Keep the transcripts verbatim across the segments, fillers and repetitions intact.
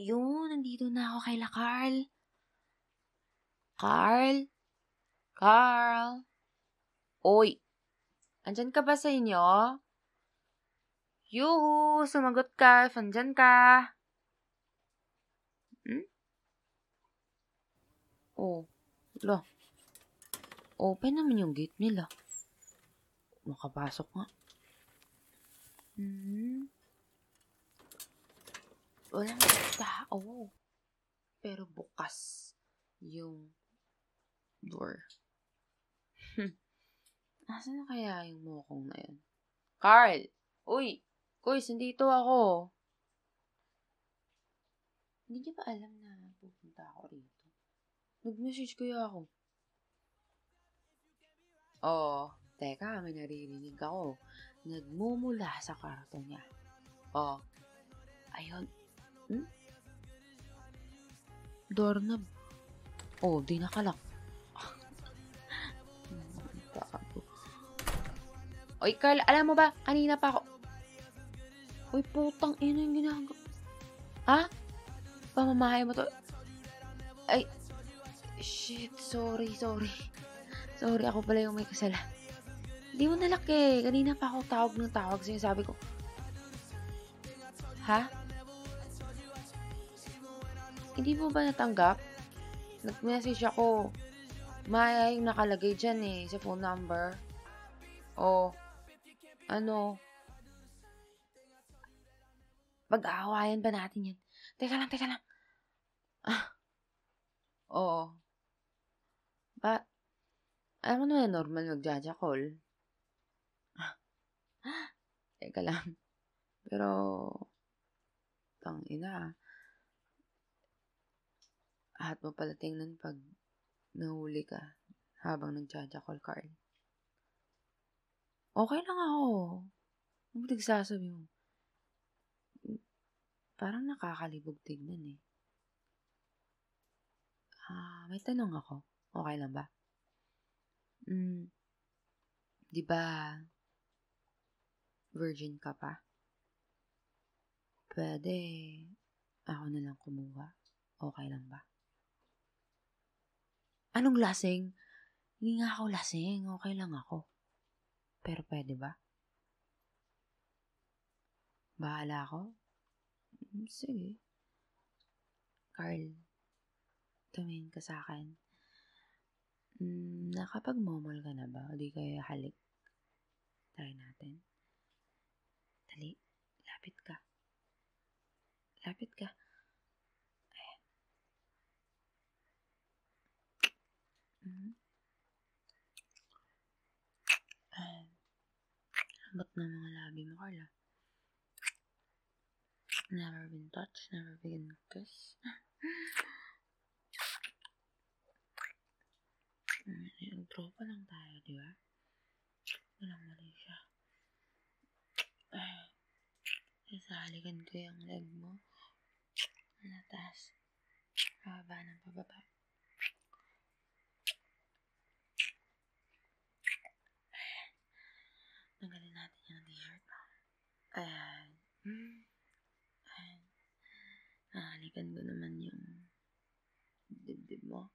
Ayun, nandito na ako kaila Carl. Carl? Carl? Uy, andyan ka ba sa inyo? Yuhu, sumagot ka, if andyan ka. Hmm? Oh, lo. Open naman yung gate nila. Makapasok nga. Hmm. Walang tao. Pero bukas yung door. Nasaan na kaya yung mokong na yun? Carl! Uy! Kuy, nandito ako. Hindi niya ba alam na pupunta ako rito? Nag-message kaya ako. Oo. Teka, may naririnig ako. Nagmumula sa kwarto niya. Oh. Ayun. Hmm? Doorknob. Oh, di nakalak. Oy, Carl, alam mo ba, kanina pa ako. Uy, putang ina yung ginagawa. Ha? Pamamahay mo to. Ay, shit, sorry, sorry. Sorry, ako pala yung may kasala. Hindi mo nalak eh. Kanina pa ako tawag ng tawag sa'yo. Sabi ko, ha? Hindi mo ba natanggap? Nag-message ako. Maya yung nakalagay dyan eh, sa phone number. O, ano? Pag-aawayan ba natin yan? Teka lang, teka lang. Ah, oo. Ba, alam mo na normal mag-jaja call. Teka lang. Pero, tang ina. Ahat mo pala tingnan pag nahuli ka habang nag-jaja call, Carl. Okay lang ako. Ano ba nagsasabi mo? Parang nakakalibog tignan eh. Ah, may tanong ako. Okay lang ba? Hmm, di ba virgin ka pa? Pwede ako na lang kumuha. Okay lang ba? Anong lasing? Hindi nga ako lasing. Okay lang ako. Pero pwede ba? Bahala ako? Hmm, sige. Carl, tumingin ka sa akin. Hmm, nakapag-momol ka na ba? O di kaya halik? Try natin. Dali, lapit ka. Lapit ka. Ayan. Mm-hmm. Ayan. Hambot na mga labi mo, Carla. Never been touched, never been kissed. Nag-tropa lang tayo, di ba? Walang mali siya. Ay, sasalikan ko yung leg mo. Natas. Pababa ng pababa. Tanggalin natin yung t-shirt mo. Ayan. Ayan. Halikan ko naman yung dibdib mo.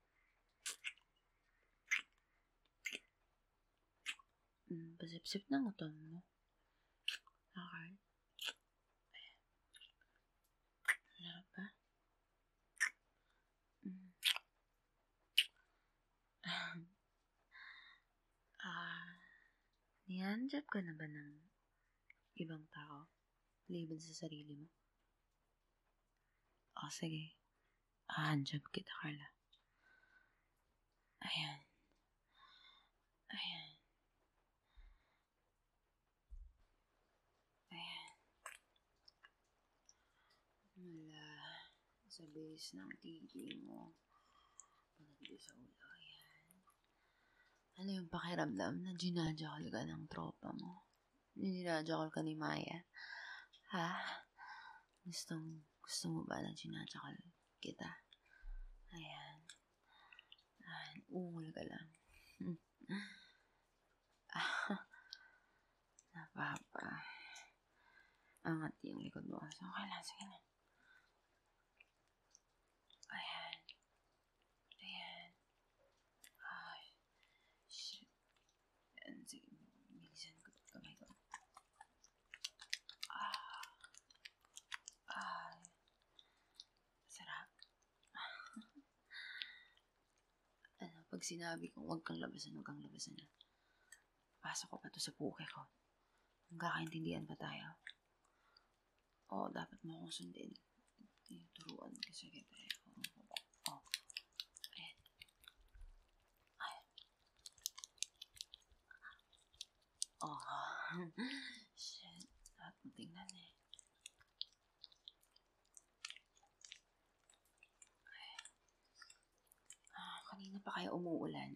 Hmm, pasip-sip ng utong mo. Okay. Ayan. Harap pa. Hmm. Ah, nihandjob ka na ba ng ibang tao? Liban sa sarili mo? O, sige. Handjob kita, Carla. Ayan. Ayan. Ayan. Mula sa base ng titi mo. Pagdating sa ulo. Ayan. Ano yung pakiramdam na ginajakal ka ng tropa mo? Ginajakal ka ni Maya? Ha? Gustong, gusto mo ba na ginajakal kita? Ayan. Ayan. Ungol ka lang. Napapa. Angat yung likod mo. So, okay lang. Sige na. Pag sinabi kong huwag kang labasan, huwag kang labasan na. Pasok ko pa to sa puke ko. Magkakaintindihan pa tayo. Oo, dapat mo akong sundin. Turuan ko. Sige, pre. Oo. Oh. Ayan. Ayan. Oh. Shit. Dapat mo tingnan eh. Ah, kanina pa kaya umuulan.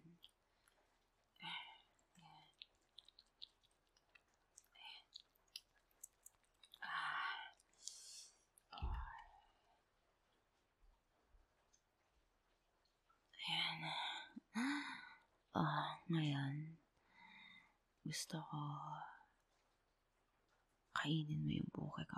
Ayan. Ah, ngayon, gusto ko kainin mo yung buke ko.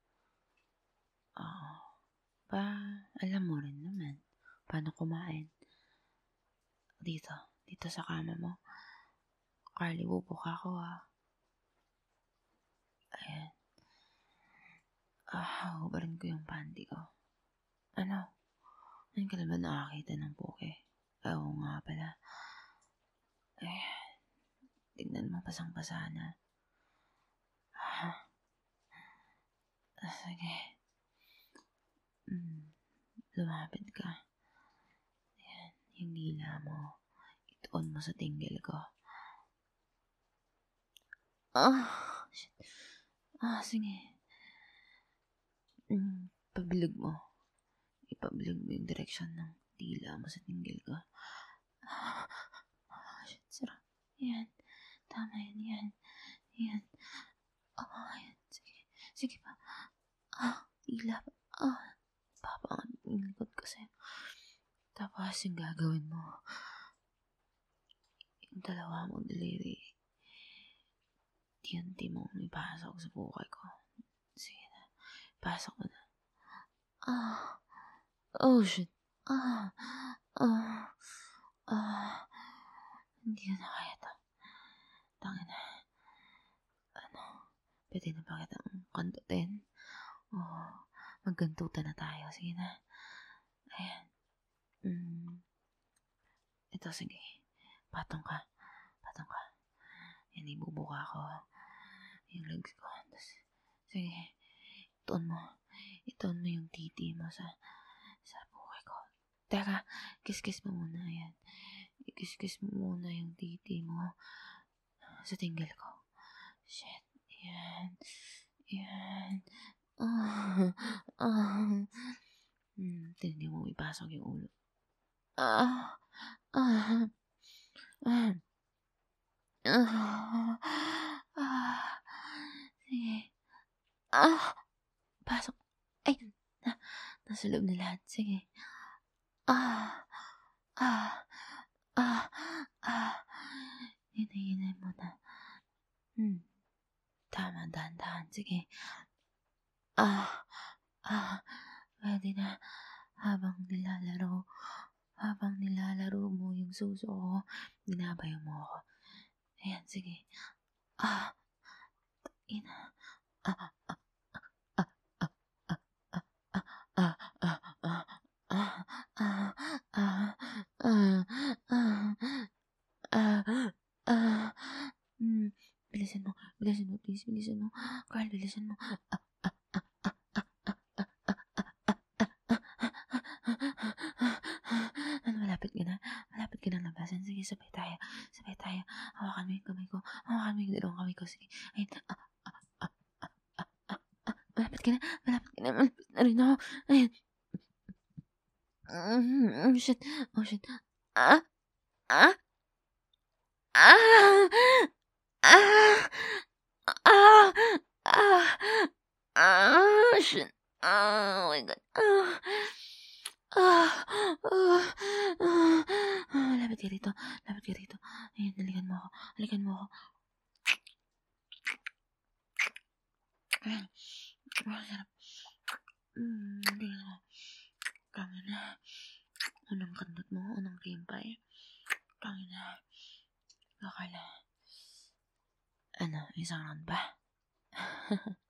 Oo. Pa, alam mo rin naman paano kumain. Dito, dito sa kama mo. Carly, bubuka ko ah. Ayan. Ah, hubarin ko yung panty ko. Ano? Ano ka na ba nakakita ng buke? Oo nga pala. Ayan. Tignan mo, pasang-pasa na. Ah. Ah, sige. Hmm. Lumapit ka. Ayan. Yung dila mo. Ituon mo sa tinggil ko. Ah. Shit. Ah, sige. Hmm. Pabilog mo. Ipabilog mo yung direksyon ng dila mo sa tinggil ko. Ah. Ah, shit. Sarap. Ayan. Tama yan. Yan. Yan. Ah, ayan. Sige. Sige pa. Ah. Dila. Ah. Papangat yung likod ko sa'yo. Tapos yung gagawin mo. Yung dalawa mong daliri. Tiyunti mong ipasok sa bukay ko. Sige na. Pasok mo na. Ah. Oh, shit. Ah. Ah. Ah. Hindi ko na kaya to. Tangin na. Ano? Pwede na ba kitang kandutin? Oo. Maggantutan na tayo. Sige na. Ayan. Hmm. Ito, sige. Patong ka. Patong ka. Yan, ibubuka ko. Yung legs ko. Tapos, sige. Ituon mo. Ituon mo yung titi mo sa sa buhay ko. Teka, kiss-kiss mo muna. Ayan. Kiss-kiss mo muna yung titi mo sa tinggil ko. Shit. Ayan. Ayan. Ah. Ah. Hmm. Hindi mo ipasok yung ulo. Ah. Ah. Ah. Ah. Ah. Sige. Ah. Pasok. Ay. Na, nasa loob na lahat. Sige. Ah. Ah. Ah. Ah. Hinay-hinay mo na. Hmm. Tama, dahan-dahan. Sige. Ah. Ah. Pwede na. Habang nilalaro. Habang nilalaro mo yung suso ko, binabayo mo ako. Ayan, sige. Ah. Ina. Ah. Ah. Ah. Ah. Ah. Ah. Ah. Ah. Ah. Ah. Ah. Ah. Ah. Ah. Ah. Hmm. Bilisan mo. Bilisan mo, please. Bilisan mo. Carl, bilisan mo. Ah. Ah. Ah. Ah. Ah. Ah. Ano, malapit ka na? Malapit ka na labasan. Sige, sabay tayo. Sabay tayo. Hawakan mo yung kamay ko. Hawakan mo yung dalawang kamay ko. Sige. Ayun. Ah. Ah. Ah. Ah. Ah. Ah. Ah. Malapit ka na. Malapit ka na. Malapit na rin ako. Ayun. Oh, shit. Oh, shit. Ah. Ah. Ah. Ah. Ah. Ah. Ah. Shit. Oh, my God. Ah. Ah. Ah. Ah. Ah. Lapit ka rito. Lapit ka rito. Ayun, halikan mo ako. Halikan mo ako. Ayan. Ah, sarap. Hmm, halikan mo. Kami na. Unang kandot mo. Unang cream pie. Kami na. Akala. Ano, isang round ba?